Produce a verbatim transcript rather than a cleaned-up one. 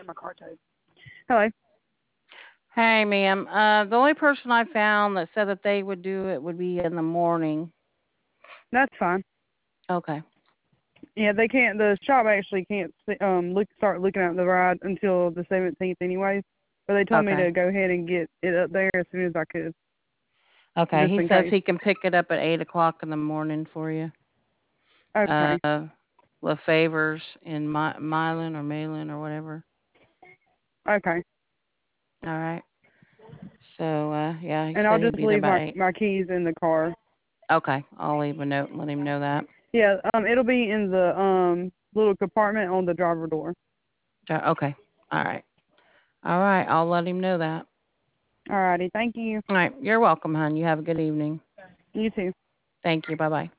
getting my car towed. Hello. Hey, ma'am. Uh, the only person I found that said that they would do it would be in the morning. That's fine. Okay. Yeah, they can't. The shop actually can't see- um look start looking at the ride until the seventeenth, anyways. But they told me Okay. to go ahead and get it up there as soon as I could, Okay. just He in says case. he can pick it up at eight o'clock in the morning for you. Okay. Uh, LaFavors in My- Milan or Malin or whatever. Okay. All right. So, uh, yeah, he And I'll said he'd just be there leave about my eight. my keys in the car. Okay. I'll leave a note and let him know that. Yeah. Um. It'll be in the um little compartment on the driver door. Jo- Okay. All right. All right. I'll let him know that. Alrighty. Thank you. All right. You're welcome, hon. You have a good evening. You too. Thank you. Bye bye.